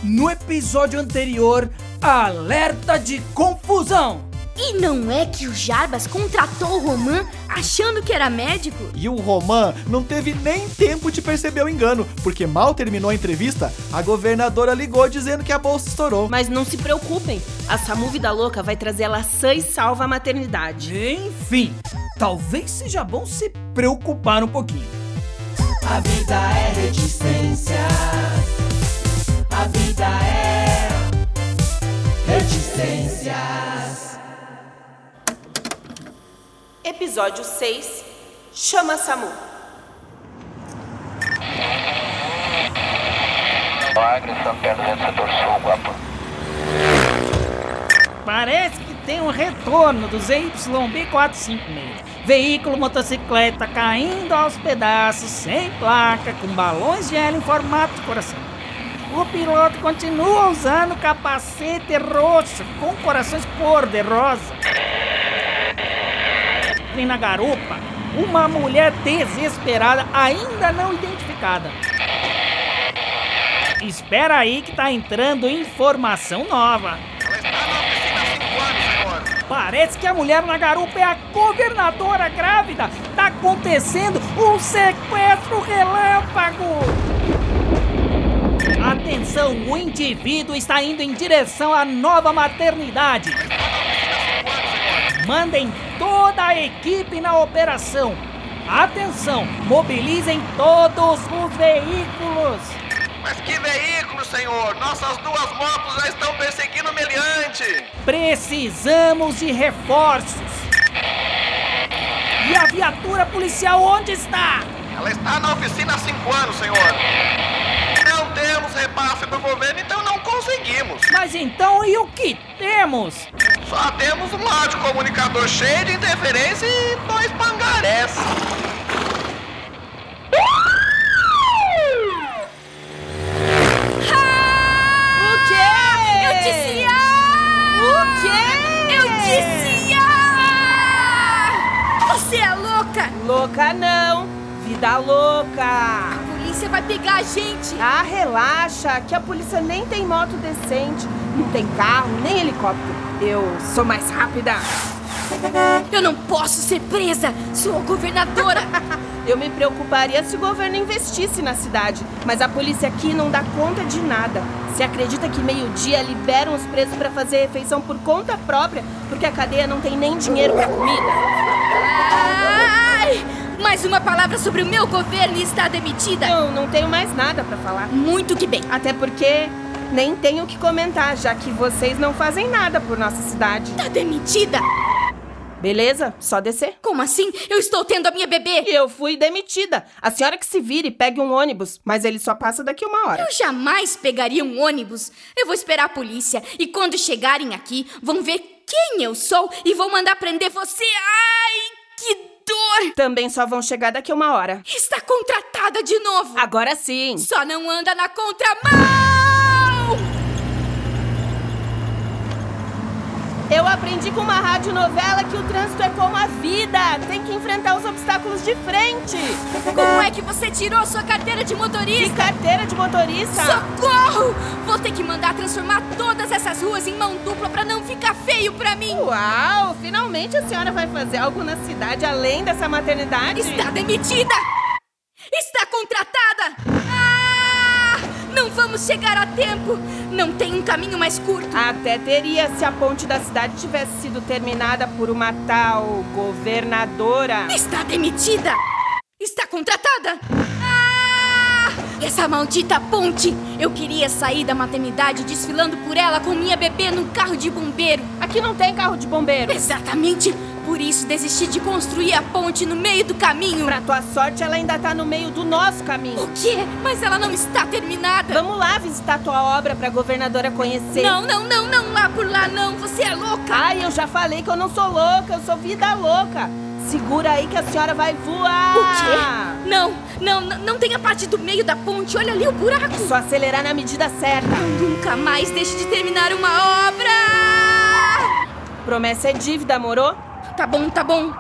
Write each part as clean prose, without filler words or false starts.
No episódio anterior, alerta de confusão. E não é que o Jarbas contratou o Roman achando que era médico? E o Roman não teve nem tempo de perceber o engano, porque mal terminou a entrevista, a governadora ligou dizendo que a bolsa estourou. Mas não se preocupem, a Samu Vida Louca vai trazer ela sã e salva à maternidade. Enfim, talvez seja bom se preocupar um pouquinho. A vida é reticência. A vida é reticências. Episódio 6. Chama Samu. Agressão perto do setor sul, Guapo. Parece que tem um retorno do ZYB 456. Veículo motocicleta caindo aos pedaços, sem placa, com balões de hélio em formato de coração. O piloto continua usando capacete roxo com corações cor-de-rosa. E na garupa, uma mulher desesperada, ainda não identificada. Espera aí que tá entrando informação nova. Ela está na oficina há 5 anos, senhor. Parece que a mulher na garupa é a governadora grávida. Tá acontecendo um sequestro relâmpago. Atenção, o indivíduo está indo em direção à nova maternidade. Mandem toda a equipe na operação. Atenção, mobilizem todos os veículos. Mas que veículo, senhor? Nossas 2 motos já estão perseguindo o meliante. Precisamos de reforços. E a viatura policial onde está? Ela está na oficina há 5 anos, senhor. Não temos repasse do governo, então não conseguimos. Mas então e o que temos? Só temos um radiocomunicador cheio de interferência e 2 pangarés. O quê? Eu disse O quê? Eu disse Você é louca! Louca não, vida louca. A polícia vai pegar a gente! Ah, relaxa, que a polícia nem tem moto decente, não tem carro, nem helicóptero. Eu sou mais rápida. Eu não posso ser presa! Sou a governadora! Eu me preocuparia se o governo investisse na cidade, mas a polícia aqui não dá conta de nada. Você acredita que meio-dia liberam os presos pra fazer refeição por conta própria, porque a cadeia não tem nem dinheiro pra comida? Ai! Mais uma palavra sobre o meu governo e está demitida! Não tenho mais nada pra falar. Muito que bem! Até porque nem tenho o que comentar, já que vocês não fazem nada por nossa cidade. Tá demitida? Beleza? Só descer. Como assim? Eu estou tendo a minha bebê! Eu fui demitida. A senhora que se vire e pegue um ônibus, mas ele só passa daqui 1 hora. Eu jamais pegaria um ônibus. Eu vou esperar a polícia e quando chegarem aqui, vão ver quem eu sou e vão mandar prender você. Ai, que dor! Também só vão chegar daqui 1 hora. Está contratada de novo. Agora sim. Só não anda na contramão! Eu aprendi com uma radionovela que o trânsito é como a vida. Tem que enfrentar os obstáculos de frente. Como é que você tirou sua carteira de Que motorista? carteira de motorista? Socorro! Vou ter que mandar transformar todas essas ruas em mão dupla pra não ficar feio pra mim. Uau! Finalmente a senhora vai fazer algo na cidade além dessa maternidade? Está demitida! Está contratada! Não vamos chegar a tempo! Não tem um caminho mais curto! Até teria se a ponte da cidade tivesse sido terminada por uma tal governadora. Está demitida! Está contratada! Essa maldita ponte! Eu queria sair da maternidade desfilando por ela com minha bebê num carro de bombeiro. Aqui não tem carro de bombeiro. Exatamente! Por isso desisti de construir a ponte no meio do caminho. Pra tua sorte, ela ainda tá no meio do nosso caminho. O quê? Mas ela não está terminada. Vamos lá visitar tua obra pra governadora conhecer. Não, lá por lá não. Você é louca. Ai, eu já falei que eu não sou louca, eu sou vida louca. Segura aí que a senhora vai voar. O quê? Não tem a parte do meio da ponte. Olha ali o buraco. Só acelerar na medida certa. Eu nunca mais deixe de terminar uma obra. Promessa é dívida, moro? Tá bom.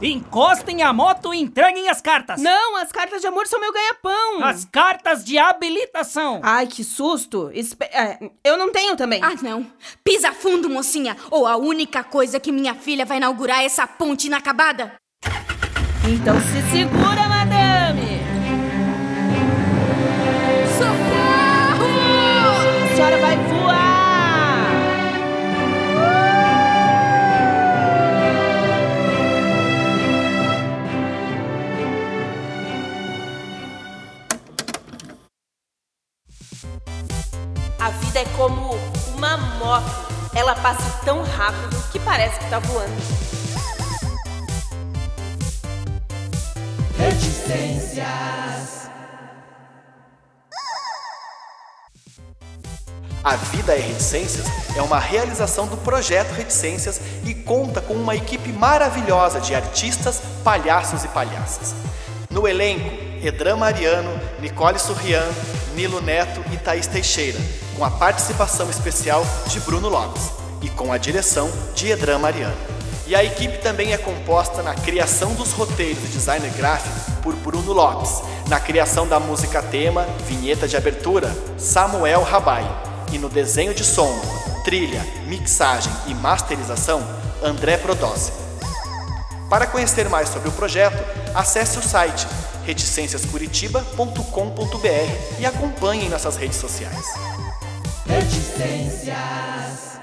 Encostem a moto e entreguem as cartas. Não, as cartas de amor são meu ganha-pão. As cartas de habilitação. Ai, que susto. Eu não tenho também. Ah, não. Pisa fundo, mocinha, ou a única coisa que minha filha vai inaugurar é essa ponte inacabada. Então se segura, madame. Socorro! A senhora vai voar. A vida é como uma moto. Ela passa tão rápido que parece que tá voando. Reticências. A Vida é Reticências é uma realização do Projeto Reticências e conta com uma equipe maravilhosa de artistas, palhaços e palhaças. No elenco, Edram Mariano, Nicole Surrian, Nilo Neto e Thaís Teixeira, com a participação especial de Bruno Lopes e com a direção de Edram Mariano. E a equipe também é composta na criação dos roteiros e design gráfico por Bruno Lopes, na criação da música tema, vinheta de abertura, Samuel Rabai, e no desenho de som, trilha, mixagem e masterização, André Prodossi. Para conhecer mais sobre o projeto, acesse o site reticenciascuritiba.com.br e acompanhe em nossas redes sociais. Reticências.